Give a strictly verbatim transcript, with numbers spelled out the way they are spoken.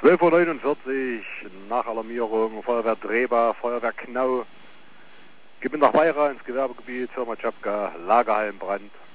zwölf Uhr neunundvierzig nach Alarmierung, Feuerwehr Drehbar, Feuerwehr Knau, Gib nach Weira ins Gewerbegebiet, Firma Tschapka, Lagerhallenbrand.